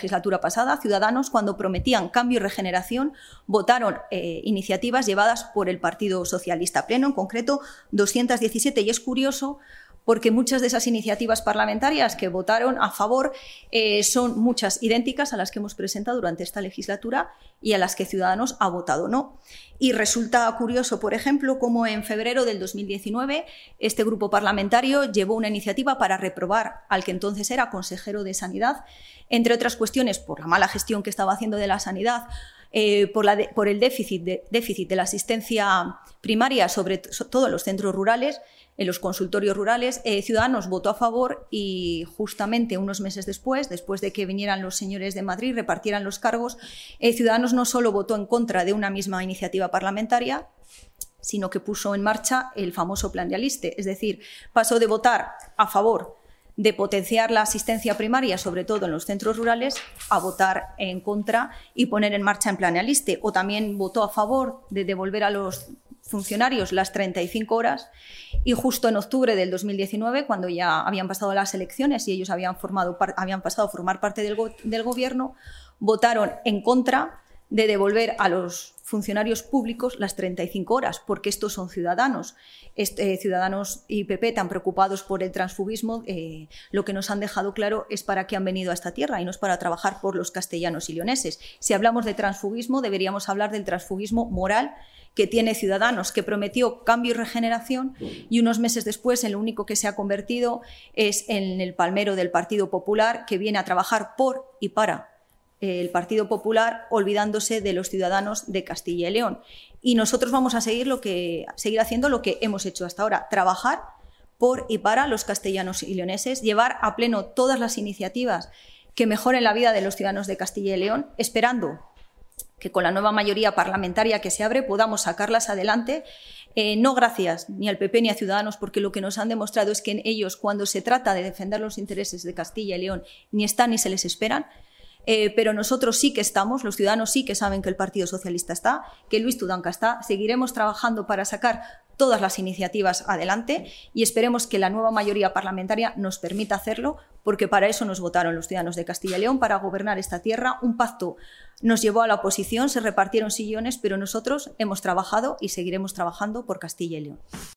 legislatura pasada, Ciudadanos, cuando prometían cambio y regeneración, votaron iniciativas llevadas por el Partido Socialista Pleno, en concreto 217, y es curioso porque muchas de esas iniciativas parlamentarias que votaron a favor son muchas idénticas a las que hemos presentado durante esta legislatura y a las que Ciudadanos ha votado no. Y resulta curioso, por ejemplo, cómo en febrero del 2019 este grupo parlamentario llevó una iniciativa para reprobar al que entonces era consejero de Sanidad, entre otras cuestiones por la mala gestión que estaba haciendo de la sanidad, por el déficit de la asistencia primaria, sobre todo en los centros rurales, en los consultorios rurales. Ciudadanos votó a favor y justamente unos meses después de que vinieran los señores de Madrid, repartieran los cargos, Ciudadanos no solo votó en contra de una misma iniciativa parlamentaria, sino que puso en marcha el famoso plan de Aliste. Es decir, pasó de votar a favor de potenciar la asistencia primaria, sobre todo en los centros rurales, a votar en contra y poner en marcha el plan de Aliste. O también votó a favor de devolver a los funcionarios las 35 horas y justo en octubre del 2019, cuando ya habían pasado las elecciones y ellos habían pasado a formar parte del gobierno, votaron en contra de devolver a los funcionarios públicos las 35 horas, porque estos son Ciudadanos. Ciudadanos y PP, tan preocupados por el transfugismo, lo que nos han dejado claro es para qué han venido a esta tierra y no es para trabajar por los castellanos y leoneses. Si hablamos de transfugismo, deberíamos hablar del transfugismo moral que tiene Ciudadanos, que prometió cambio y regeneración y unos meses después en lo único que se ha convertido es en el palmero del Partido Popular, que viene a trabajar por y para el Partido Popular, olvidándose de los ciudadanos de Castilla y León. Y nosotros vamos a seguir haciendo lo que hemos hecho hasta ahora, trabajar por y para los castellanos y leoneses, llevar a pleno todas las iniciativas que mejoren la vida de los ciudadanos de Castilla y León, esperando que con la nueva mayoría parlamentaria que se abre podamos sacarlas adelante, no gracias ni al PP ni a Ciudadanos, porque lo que nos han demostrado es que en ellos, cuando se trata de defender los intereses de Castilla y León, ni están ni se les esperan. Pero nosotros sí que estamos, los ciudadanos sí que saben que el Partido Socialista está, que Luis Tudanca está. Seguiremos trabajando para sacar todas las iniciativas adelante y esperemos que la nueva mayoría parlamentaria nos permita hacerlo, porque para eso nos votaron los ciudadanos de Castilla y León, para gobernar esta tierra. Un pacto nos llevó a la oposición, se repartieron sillones, pero nosotros hemos trabajado y seguiremos trabajando por Castilla y León.